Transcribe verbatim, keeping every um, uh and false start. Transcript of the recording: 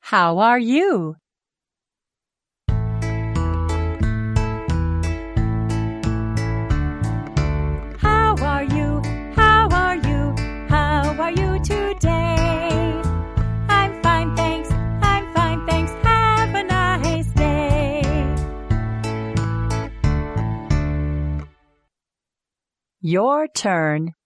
How are you? How are you? How are you? How are you today? I'm fine, thanks. I'm fine, thanks. Have a nice day. Your turn.